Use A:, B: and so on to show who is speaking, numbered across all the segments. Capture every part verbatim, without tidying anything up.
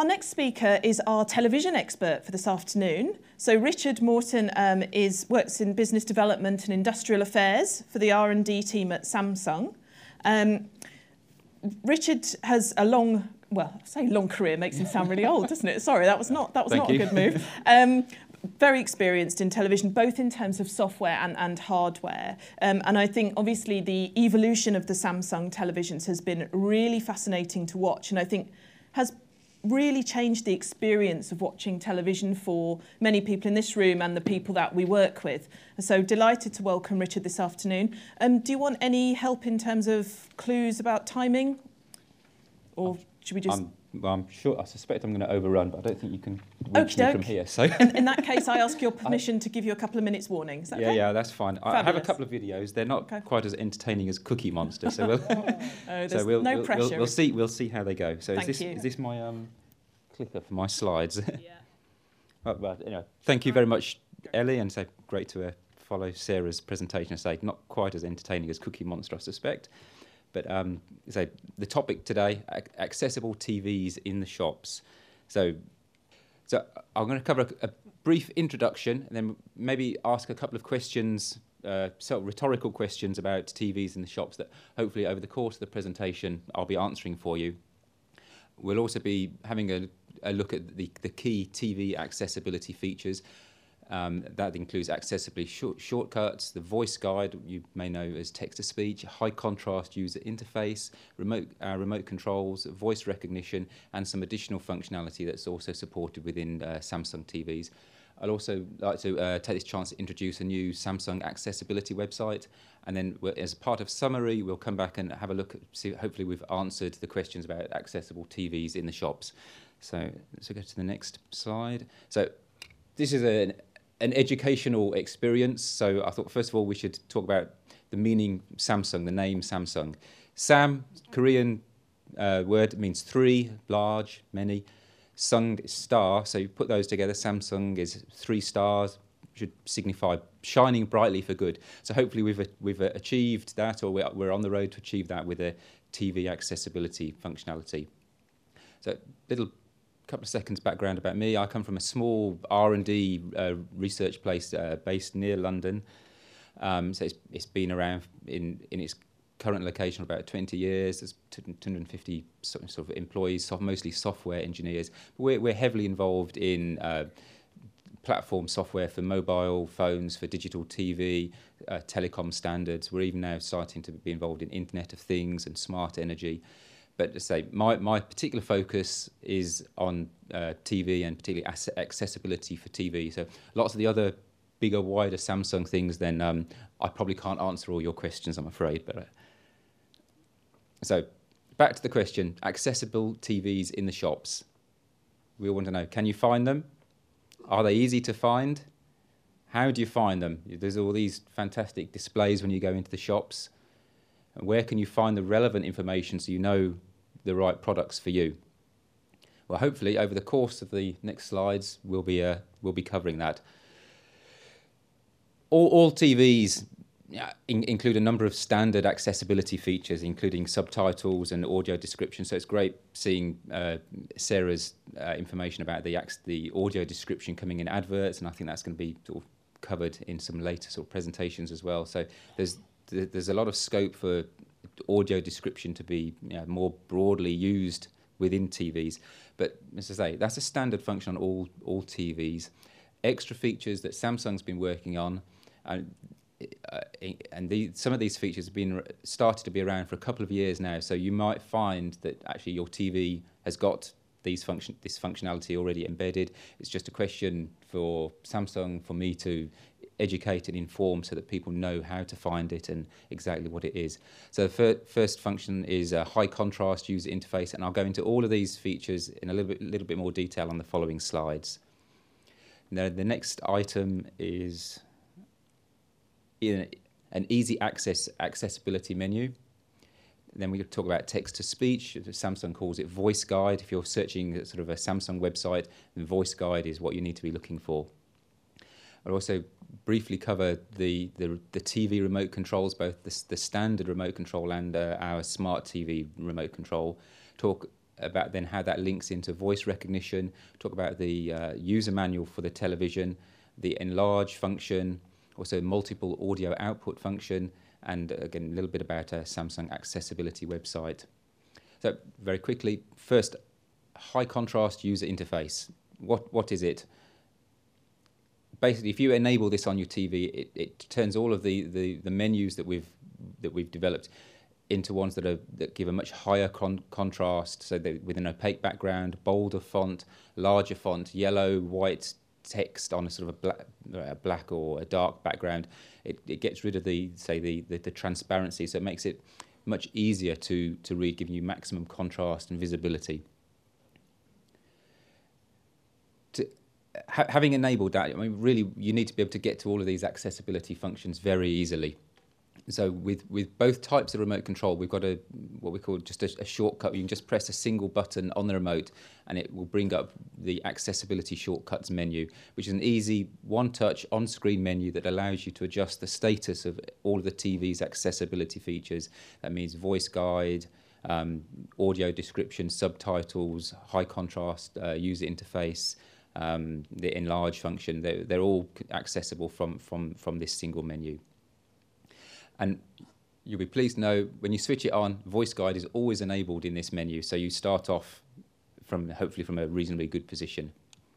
A: our next speaker is our television expert for this afternoon. So Richard Morton um, is works in business development and industrial affairs for the R and D team at Samsung. Um, Richard has a long, well, I say long career makes him sound really old, doesn't it? Sorry, that was not that was
B: Thank
A: not
B: you.
A: a good move. Um, very experienced in television, both in terms of software and, and hardware. Um, and I think, obviously, the evolution of the Samsung televisions has been really fascinating to watch, and I think has really changed the experience of watching television for many people in this room and the people that we work with. So delighted to welcome Richard this afternoon. Um, do you want any help in terms of clues about timing? Or should we just...
B: I'm, well, I'm sure, I suspect I'm going to overrun, but I don't think you can reach me from here. So
A: in, in that case, I ask your permission I, to give you a couple of minutes warning. Is that
B: yeah,
A: okay?
B: yeah, that's fine.
A: Fabulous.
B: I have a couple of videos. They're not
A: okay.
B: quite as entertaining as Cookie Monster, so we'll,
A: oh,
B: so we'll,
A: no
B: we'll,
A: pressure.
B: We'll, we'll see. We'll see how they go. So
A: Thank
B: is this
A: you.
B: is this my um, clicker for my slides?
A: Yeah.
B: Well, well, anyway, thank you very much, Ellie, and so great to uh, follow Sarah's presentation. I say not quite as entertaining as Cookie Monster, I suspect. But um, so the topic today: ac accessible T Vs in the shops. So, so I'm going to cover a, a brief introduction, and then maybe ask a couple of questions, uh, sort of rhetorical questions about T Vs in the shops that hopefully over the course of the presentation I'll be answering for you. We'll also be having a, a look at the, the key T V accessibility features. Um, that includes accessibly short, shortcuts, the voice guide you may know as text-to-speech, high contrast user interface, remote, uh, remote controls, voice recognition, and some additional functionality that's also supported within uh, Samsung T Vs. I'd also like to uh, take this chance to introduce a new Samsung accessibility website, and then as part of summary we'll come back and have a look at, see, hopefully we've answered the questions about accessible T Vs in the shops. So let's go to the next slide. So this is an an educational experience. So I thought, first of all, we should talk about the meaning Samsung, the name Samsung. Sam, Korean uh, word, means three, large, many. Sung is star, so you put those together. Samsung is three stars, should signify shining brightly for good. So hopefully we've, we've achieved that, or we're, we're on the road to achieve that with a T V accessibility functionality. So little couple of seconds background about me. I come from a small R and D uh, research place uh, based near London. Um, so it's, it's been around in, in its current location for about twenty years. There's two hundred fifty sort of employees, mostly software engineers. But we're, we're heavily involved in uh, platform software for mobile phones, for digital T V, uh, telecom standards. We're even now starting to be involved in Internet of Things and smart energy. But to say, my, my particular focus is on uh, T V and particularly accessibility for T V. So lots of the other bigger, wider Samsung things, then um, I probably can't answer all your questions, I'm afraid. But uh, so back to the question, accessible T Vs in the shops. We all want to know, can you find them? Are they easy to find? How do you find them? There's all these fantastic displays when you go into the shops. And where can you find the relevant information so you know the right products for you? Well, hopefully over the course of the next slides we'll be uh, we'll be covering that. All, all T Vs in, include a number of standard accessibility features, including subtitles and audio description. So it's great seeing uh, Sarah's uh, information about the the audio description coming in adverts, and I think that's going to be sort of covered in some later sort of presentations as well. So there's there's a lot of scope for audio description to be you know, more broadly used within T Vs. But as I say, that's a standard function on all, all T Vs. Extra features that Samsung's been working on, and, uh, and the, some of these features have been started to be around for a couple of years now, so you might find that actually your T V has got these function, this functionality already embedded. It's just a question for Samsung, for me to educate and inform so that people know how to find it and exactly what it is. So the fir first function is a high contrast user interface, and I'll go into all of these features in a little bit, little bit more detail on the following slides. Now the next item is in an easy access accessibility menu. Then we talk about text-to-speech. Samsung calls it voice guide. If you're searching sort of a Samsung website, the voice guide is what you need to be looking for. I'll also briefly cover the, the, the T V remote controls, both the, the standard remote control and uh, our smart T V remote control. Talk about then how that links into voice recognition, talk about the uh, user manual for the television, the enlarge function, also multiple audio output function, and uh, again, a little bit about a Samsung accessibility website. So very quickly, first, high contrast user interface. What, what is it? Basically, if you enable this on your T V, it, it turns all of the, the, the menus that we've that we've developed into ones that are that give a much higher con contrast. So that with an opaque background, bolder font, larger font, yellow, white text on a sort of a black, a black or a dark background. It, it gets rid of the say the, the the transparency, so it makes it much easier to to read, giving you maximum contrast and visibility. To, ha having enabled that, I mean, really, you need to be able to get to all of these accessibility functions very easily. So with, with both types of remote control, we've got a what we call just a, a shortcut. You can just press a single button on the remote and it will bring up the accessibility shortcuts menu, which is an easy one-touch on-screen menu that allows you to adjust the status of all of the T V's accessibility features. That means voice guide, um, audio description, subtitles, high contrast uh, user interface, um, the enlarge function. They're, they're all accessible from, from, from this single menu. And you'll be pleased to know when you switch it on, voice guide is always enabled in this menu. So you start off from hopefully from a reasonably good position.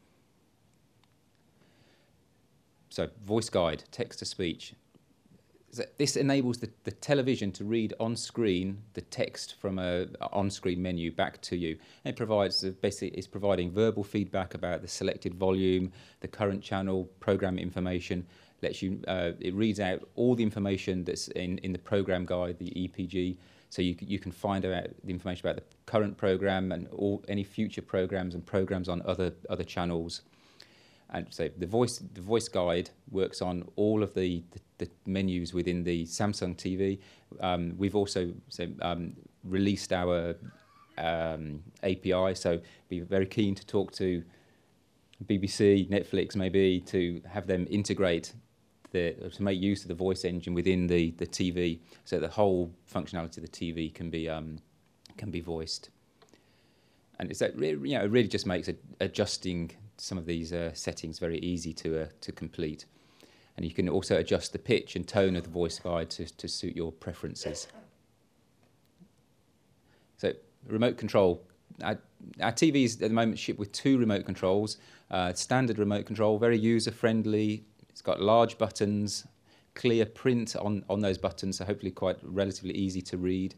B: So voice guide, text to speech. So this enables the, the television to read on screen the text from a on-screen menu back to you. And it provides basically it's providing verbal feedback about the selected volume, the current channel, program information. Lets you, uh, it reads out all the information that's in, in the program guide, the E P G, so you, you can find out the information about the current program and all any future programs and programs on other other channels. And so the voice the voice guide works on all of the, the, the menus within the Samsung T V. Um, we've also so, um, released our um, A P I, so be very keen to talk to B B C, Netflix maybe, to have them integrate The, to make use of the voice engine within the, the T V, so the whole functionality of the T V can be um, can be voiced. And it's that really, you know, it really just makes it, adjusting some of these uh, settings very easy to uh, to complete. And you can also adjust the pitch and tone of the voice guide to, to suit your preferences. So remote control. Our, our T Vs at the moment ship with two remote controls. Uh, standard remote control, very user friendly. It's got large buttons, clear print on, on those buttons, so hopefully quite relatively easy to read.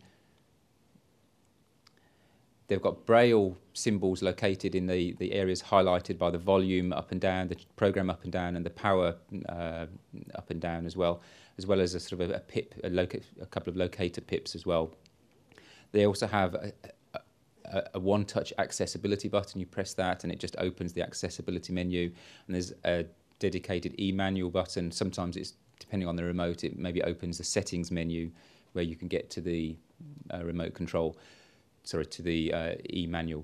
B: They've got Braille symbols located in the, the areas highlighted by the volume up and down, the program up and down, and the power uh, up and down as well, as well as a sort of a, a pip, a, loca a couple of locator pips as well. They also have a, a, a one-touch accessibility button. You press that and it just opens the accessibility menu, and there's a dedicated e-manual button. Sometimes it's, depending on the remote, it maybe opens the settings menu where you can get to the uh, remote control, sorry, to the uh, e-manual.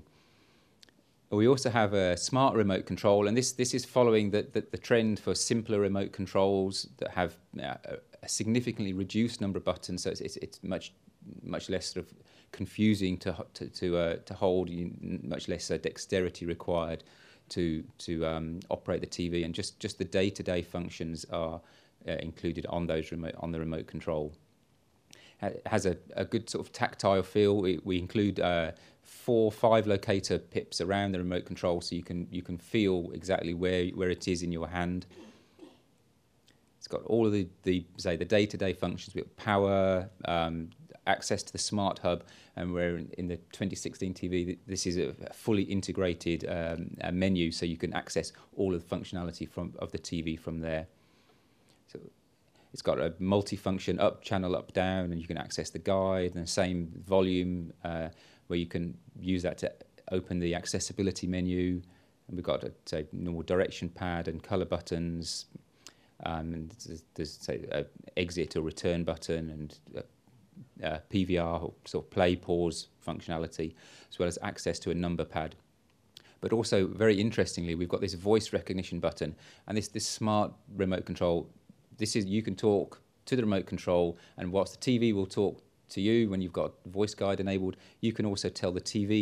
B: We also have a smart remote control, and this, this is following the, the, the trend for simpler remote controls that have uh, a significantly reduced number of buttons, so it's, it's, it's much, much less sort of confusing to, to, to, uh, to hold, much less uh, dexterity required to to um, operate the T V, and just just the day-to-day functions are uh, included on those remote on the remote control. It has a, a good sort of tactile feel. We, we include uh, four, five locator pips around the remote control, so you can you can feel exactly where where it is in your hand. It's got all of the the say the day-to-day functions. We have power, um, access to the smart hub, and we're in, in the twenty sixteen T V. This is a fully integrated um, a menu, so you can access all of the functionality from of the T V from there. So it's got a multi-function up channel, up down, and you can access the guide, and the same volume uh, where you can use that to open the accessibility menu. And we've got a say normal direction pad and color buttons, um, and there's, there's say a exit or return button, and a, Uh, P V R, or sort of play, pause functionality, as well as access to a number pad. But also, very interestingly, we've got this voice recognition button, and this this smart remote control. This is you can talk to the remote control, and whilst the T V will talk to you when you've got voice guide enabled, you can also tell the T V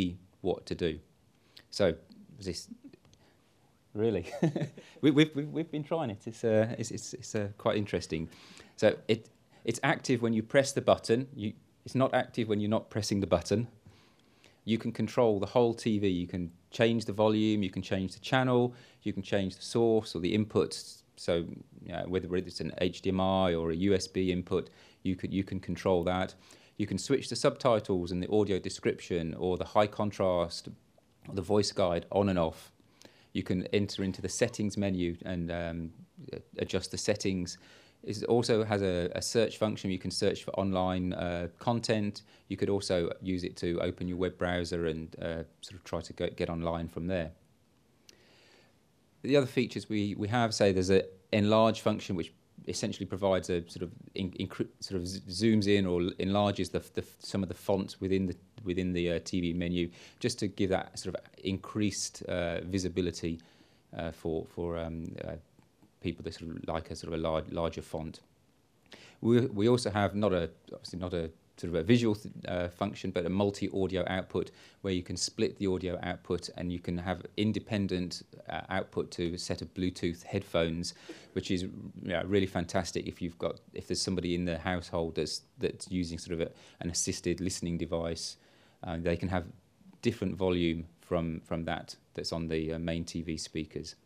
B: what to do. So this really, we, we've, we've we've been trying it. It's uh, it's it's, it's uh, quite interesting. So it it's active when you press the button. You it's not active when you're not pressing the button. You can control the whole T V. You can change the volume. You can change the channel. You can change the source or the inputs. So you know, whether it's an H D M I or a U S B input, you could you can control that. You can switch the subtitles and the audio description or the high contrast, or the voice guide on and off. You can enter into the settings menu and um, adjust the settings. It also has a, a search function. You can search for online uh, content. You could also use it to open your web browser and uh, sort of try to go, get online from there. The other features we, we have, say there's an enlarge function which essentially provides a sort of in, in, sort of zooms in or enlarges the, the some of the fonts within the within the uh, T V menu, just to give that sort of increased uh, visibility uh, for for um, uh, people that sort of like a sort of a large, larger font. We we also have not a obviously not a sort of a visual th uh, function, but a multi-audio output where you can split the audio output and you can have independent uh, output to a set of Bluetooth headphones, which is you know, really fantastic if you've got if there's somebody in the household that's that's using sort of a, an assisted listening device. Uh, they can have different volume from from that that's on the uh, main T V speakers.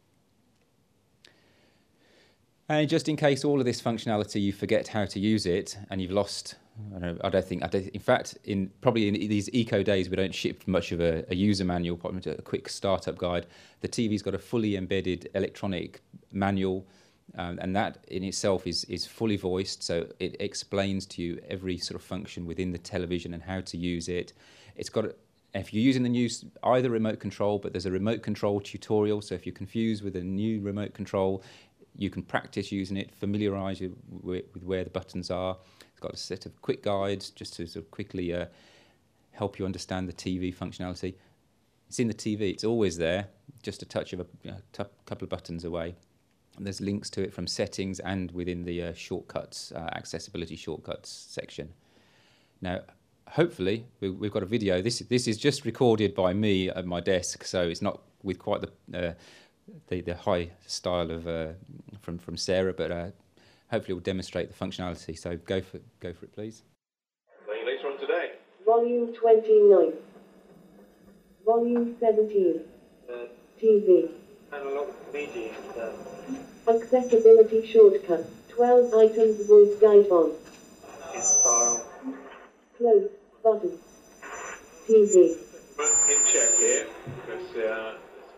B: And just in case all of this functionality you forget how to use it and you've lost, I don't, know, I don't think, I don't, in fact, in probably in these eco days we don't ship much of a, a user manual, probably a quick startup guide. The T V's got a fully embedded electronic manual, um, and that in itself is, is fully voiced, so it explains to you every sort of function within the television and how to use it. It's got, if you're using the new, either remote control, but there's a remote control tutorial, so if you're confused with a new remote control, you can practice using it, familiarise you with, with where the buttons are. It's got a set of quick guides just to sort of quickly uh, help you understand the T V functionality. It's in the T V, it's always there, just a touch of a you know, couple of buttons away. And there's links to it from settings and within the uh, shortcuts, uh, accessibility shortcuts section. Now, hopefully, we, we've got a video. This, this is just recorded by me at my desk, so it's not with quite the... Uh, The, the high style of uh, from from Sarah, but uh, hopefully will demonstrate the functionality. So go for go for it, please.
C: Playing later on today.
D: Volume twenty-nine. Volume seventeen.
C: Uh,
D: T V.
C: analog media. Uh,
D: Accessibility shortcut. twelve items voice guide on.
C: It's file.
D: Close button. T V.
C: In check here. Because, uh,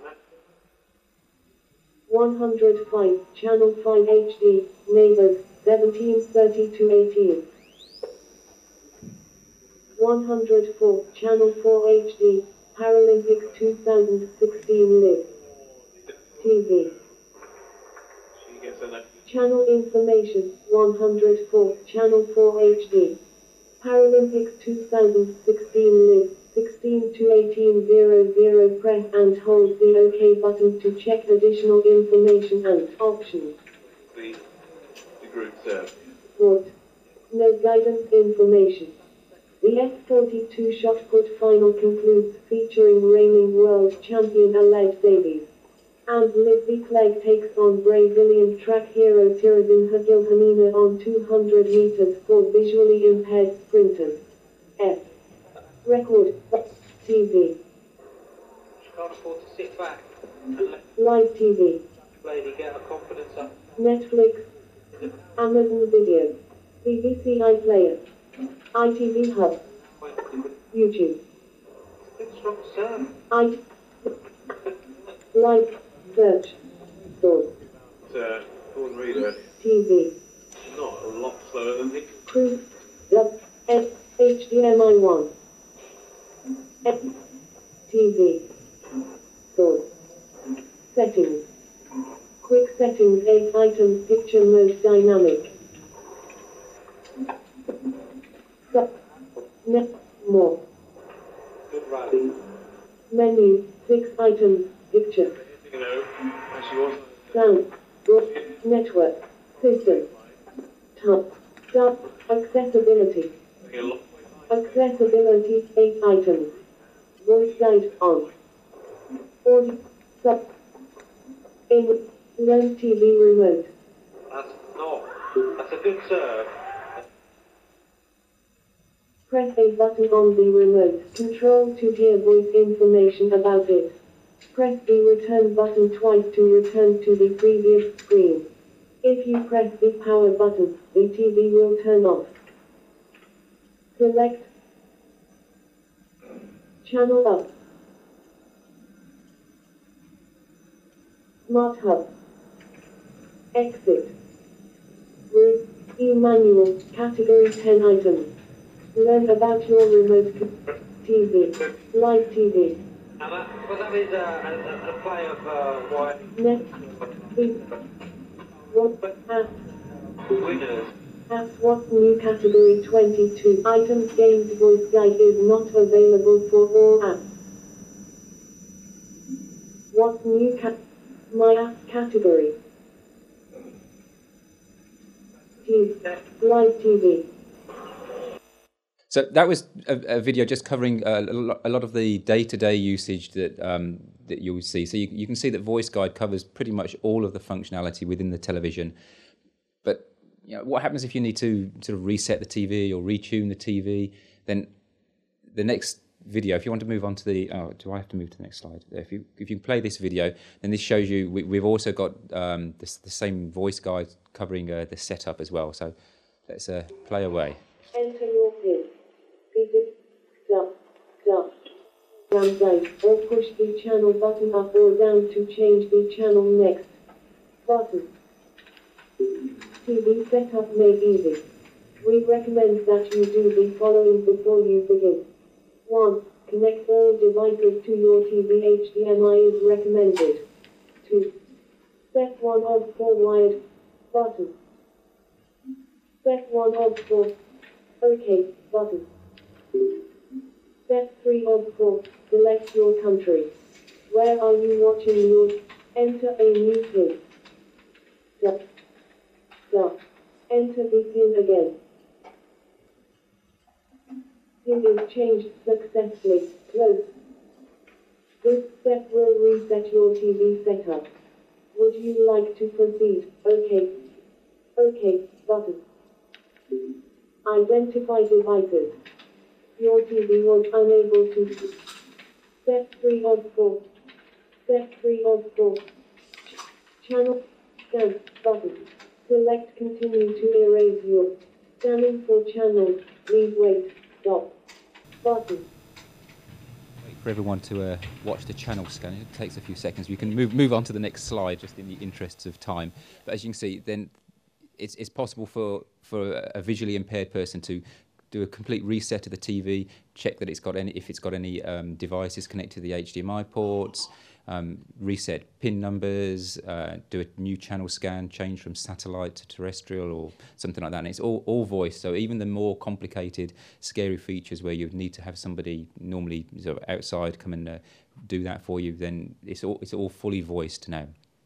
D: one hundred five, channel five H D, neighbors, seventeen thirty to eighteen. one hundred four, channel four H D, Paralympics two thousand sixteen live. T V.
C: she gets a
D: Channel information, one hundred four, channel four H D, Paralympics two thousand sixteen live. sixteen to eighteen zero zero, press and hold the OK button to check additional information and options.
C: the, the group serve.
D: Port. No guidance information. The F forty-two shot put final concludes featuring reigning world champion Alex Davies. And Livy Clegg takes on Brazilian track hero Terezinha Guilhermina on two hundred meters for visually impaired sprinters. F. Record. T V.
E: She can't afford to sit back and let
D: Live T V.
E: the lady get her confidence up.
D: Netflix. Amazon Video. B B C iPlayer. I T V Hub. YouTube.
E: Good strong serve.
D: I. Live. Search. Source.
C: But, uh, Gordon Reader,
D: T V.
C: not a lot slower than the
D: Cruise. Dub. F. H D M I one. F. T V. Source. Settings. Quick settings eight items picture mode dynamic. Sub. Net. More.
E: Good rally.
D: Menu. six items picture.
C: you know, as she was.
D: Sound. Broad. Network. System. Top. Stop. Accessibility.
C: A lot.
D: Accessibility eight items. Voice guide on. Audio sub. In Learn T V remote.
E: That's not. That's a good serve.
D: Press a button on the remote control to hear voice information about it. Press the return button twice to return to the previous screen. If you press the power button, the T V will turn off. Select Channel Up. Smart Hub. Exit. Route E-Manual, Category ten items. Learn about your remote c- T V. Live T V.
E: And that, well, that is uh, a, a, a play of uh, why
D: Next. Beep. What apps?
E: winners.
D: Apps What's New Category twenty-two. Items Games Voice Guide is not available for all apps. What's New Cat... My Apps Category. T V. Live T V.
B: So that was a, a video just covering uh, a, lo- a lot of the day-to-day usage that um, that you'll see. So you, you can see that Voice Guide covers pretty much all of the functionality within the television. But you know, what happens if you need to sort of reset the T V or retune the T V? Then the next video, if you want to move on to the, oh, do I have to move to the next slide? If you if you play this video, then this shows you we, we've also got um, this, the same Voice Guide covering uh, the setup as well. So let's uh, play away.
D: Enter your PIN. Digit, stop, stop. Downside, or push the channel button up or down to change the channel next. Button. T V setup made easy. We recommend that you do the following before you begin. one. Connect all devices to your T V. H D M I is recommended. two. Set one of four wired. Button. Set one of four. OK. Button. Step three of four. Select your country. Where are you watching your... Enter a new PIN. Stop. Stop. Enter the PIN again. PIN is changed successfully. Close. This step will reset your T V setup. Would you like to proceed? OK. OK. Button. Identify devices. Your T V was unable to... Step three of four. Step three of four. Ch- channel. Scan. Button. Select continue to erase your... Scanning for channels. Please wait. Stop. Button.
B: Wait for everyone to uh, watch the channel scan. It takes a few seconds. We can move move on to the next slide just in the interests of time. But as you can see, then it's it's possible for for a visually impaired person to do a complete reset of the T V, check that it's got any if it's got any um, devices connected to the H D M I ports, um, reset PIN numbers, uh, do a new channel scan, change from satellite to terrestrial or something like that. And it's all, all voice. So even the more complicated, scary features where you need to have somebody normally sort of outside come and uh, do that for you, then it's all it's all fully voiced now.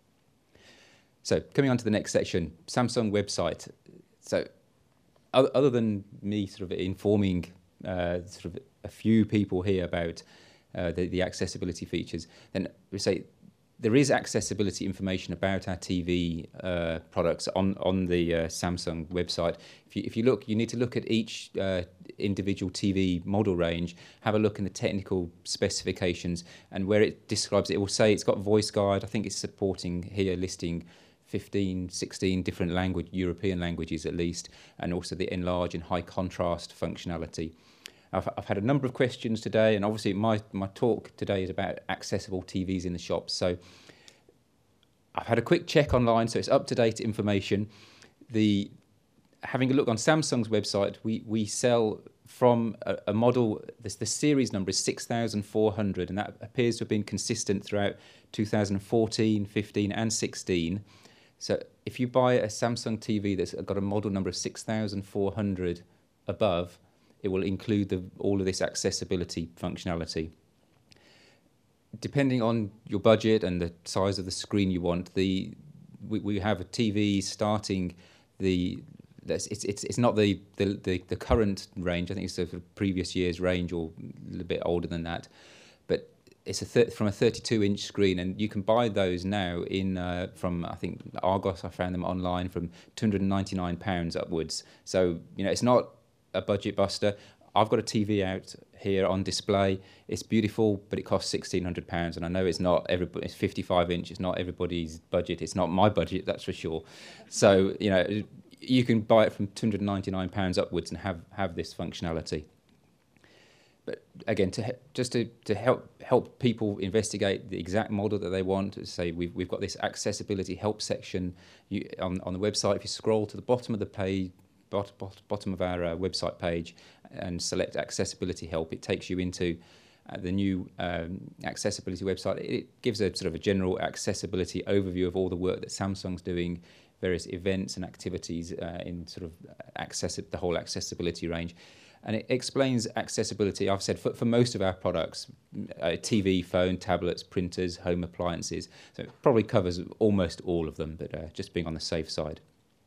B: So coming on to the next section, Samsung website. So other than me sort of informing uh, sort of a few people here about uh, the, the accessibility features, then we say there is accessibility information about our T V uh, products on, on the uh, Samsung website. If you, if you look, you need to look at each uh, individual T V model range, have a look in the technical specifications, and where it describes it, it will say it's got voice guide. I think it's supporting here listing fifteen, sixteen different language, European languages at least, and also the enlarge and high contrast functionality. I've, I've had a number of questions today, and obviously my, my talk today is about accessible T Vs in the shops. So I've had a quick check online, so it's up-to-date information. The having a look on Samsung's website, we, we sell from a, a model, this, the series number is six thousand four hundred, and that appears to have been consistent throughout two thousand fourteen, fifteen and sixteen. So if you buy a Samsung T V that's got a model number of six thousand four hundred above, it will include the, all of this accessibility functionality. Depending on your budget and the size of the screen you want, the we, we have a T V starting the it's it's it's not the the, the, the current range. I think it's the previous year's range or a little bit older than that. it's a thir- from a thirty-two inch screen, and you can buy those now in uh, from I think Argos. I found them online from two hundred ninety-nine pounds upwards. So you know, it's not a budget buster. I've got a T V out here on display. It's beautiful, but it costs sixteen hundred pounds, and I know it's not everybody. It's fifty-five inch. It's not everybody's budget. It's not my budget, that's for sure. So you know, you can buy it from two hundred ninety-nine pounds upwards and have have this functionality. But again, to he- just to, to help help people investigate the exact model that they want, to say we've we've got this accessibility help section you, on on the website. If you scroll to the bottom of the page, bot, bot, bottom of our uh, website page, and select accessibility help, it takes you into uh, the new um, accessibility website. It, it gives a sort of a general accessibility overview of all the work that Samsung's doing, various events and activities uh, in sort of access the whole accessibility range. And it explains accessibility, I've said, for, for most of our products, uh, T V, phone, tablets, printers, home appliances. So it probably covers almost all of them, but uh, just being on the safe side.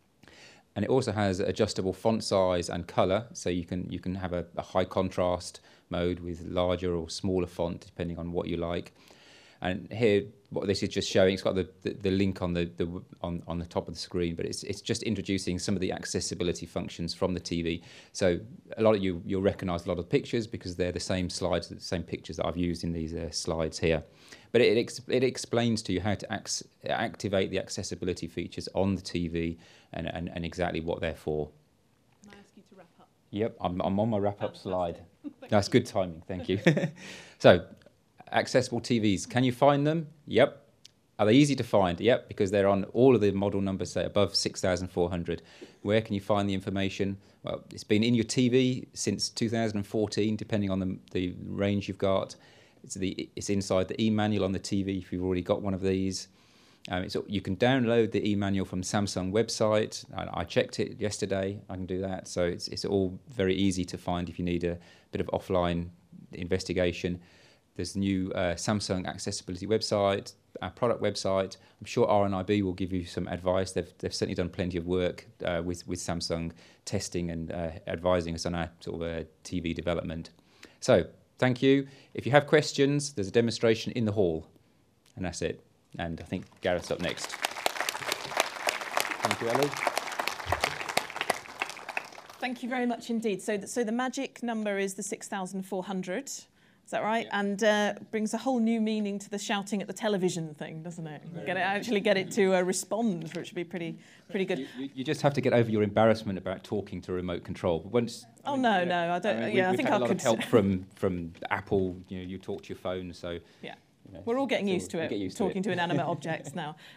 B: And it also has adjustable font size and colour, so you can you can have a, a high contrast mode with larger or smaller font, depending on what you like. And here, what this is just showing, it's got the, the, the link on the, the on, on the top of the screen, but it's it's just introducing some of the accessibility functions from the T V. So a lot of you you'll recognise a lot of the pictures because they're the same slides, the same pictures that I've used in these uh, slides here. But it ex- it explains to you how to ac- activate the accessibility features on the T V and, and, and exactly what they're for.
A: Can I ask you to wrap up?
B: Yep, I'm I'm on my wrap up
A: Fantastic.
B: slide.
A: Thank
B: That's
A: you.
B: good timing. Thank you. So. Accessible T Vs. Can you find them? Yep. Are they easy to find? Yep, because they're on all of the model numbers, say above six thousand four hundred. Where can you find the information? Well, it's been in your T V since two thousand fourteen, depending on the, the range you've got. It's, the, it's inside the e-manual on the T V if you've already got one of these. Um, it's, you can download the e-manual from Samsung website. I, I checked it yesterday. I can do that. So it's, it's all very easy to find if you need a bit of offline investigation. There's the new uh, Samsung accessibility website, our product website. I'm sure R N I B will give you some advice. They've, they've certainly done plenty of work uh, with, with Samsung testing and uh, advising us on our sort of uh, T V development. So thank you. If you have questions, there's a demonstration in the hall. And that's it. And I think Gareth's up next. Thank you, Ellie.
A: Thank you very much indeed. So, th- so the magic number is the six thousand four hundred. Is that right? Yeah. And uh, brings a whole new meaning to the shouting at the television thing, doesn't it? Very get it, actually get it to uh, respond, which would be pretty, pretty good.
B: You, you just have to get over your embarrassment about talking to remote control. But once,
A: oh
B: I mean,
A: no,
B: you know,
A: no, I don't.
B: I mean,
A: yeah,
B: we,
A: I think
B: had
A: I
B: a lot
A: could.
B: of help from from Apple. You know, you talk to your phone, so
A: yeah,
B: you know,
A: we're all getting
B: so
A: used to
B: we
A: it.
B: get used
A: Talking
B: to, it.
A: to inanimate objects now.